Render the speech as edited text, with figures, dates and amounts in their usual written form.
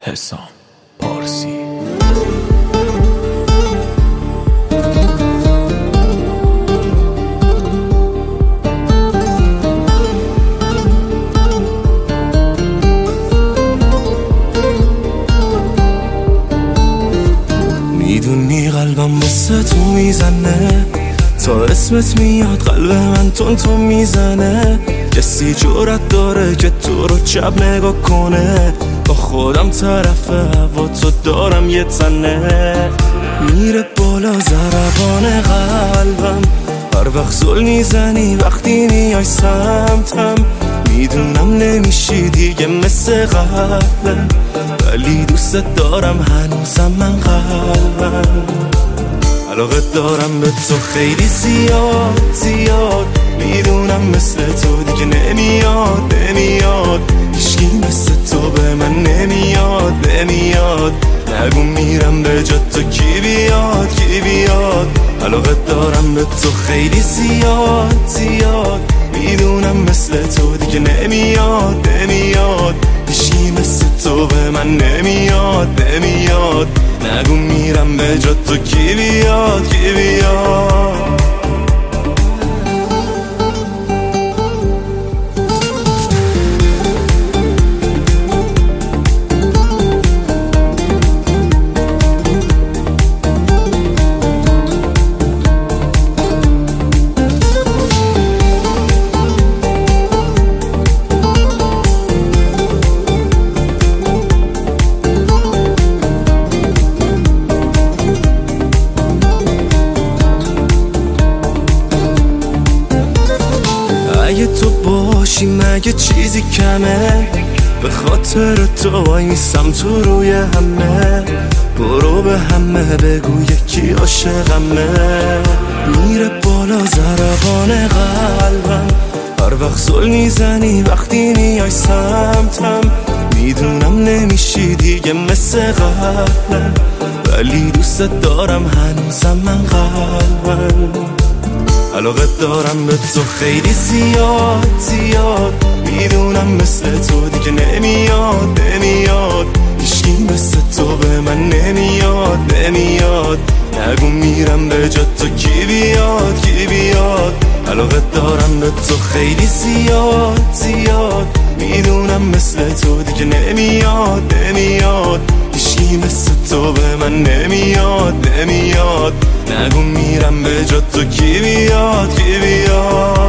حسام پارسی. میدونی قلبم واسه تو میزنه، تا اسمت میاد قلب من تون میزنه. کسی جرأت داره که تو رو چپ نگاه کنه؟ با خودم طرف هوا تو دارم یه تنه. میره بالا ضربان قلبم، هر وقت زل میزنی وقتی میای سمتم. میدونم نمیشی دیگه مثل قبلم، ولی دوست دارم هنوزم من قلبم. علاقه دارم به تو خیلی زیاد زیاد، میدونم مثل تو دیگه نمیاد هیچکی مثل تو به من نمیاد. نگو میرم به جا تو کی بیاد. علاقه دارم به تو خیلی زیاد زیاد، میدونم مثل تو دیگه نمیاد هیچکی مثل تو به من نمیاد. نگو میرم به جا تو کی بیاد. اگه تو باشی مگه چیزی کمه؟ به خاطر تو وای میسم تو روی همه. برو به همه بگو یکی عاشقمه. میره بالا ضربان قلبم، هر وقت زل میزنی وقتی میای سمتم. میدونم نمیشی دیگه مثل قبلم، ولی دوست دارم هنوزم من قلبم. علاقه دارم به تو خیلی زیاد زیاد، میدونم مثل تو دیگه نمیاد هیچکی مثل تو به من نمیاد. نگو میرم به جا تو کی بیاد. علاقه دارم به تو خیلی زیاد زیاد، میدونم مثل تو دیگه نمیاد هیچکی مثل تو به من نمیاد. نگو میرم به جا تو کی بیاد.